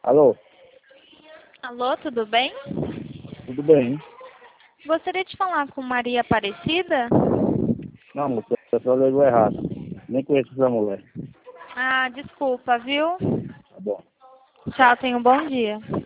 Alô, Alô, tudo bem? tudo bem? Gostaria de falar com Maria Aparecida? Não, moça, a pessoa ligou errado. Nem conheço essa mulher. Ah, desculpa, viu? Tá bom. Tchau, tenha um bom dia.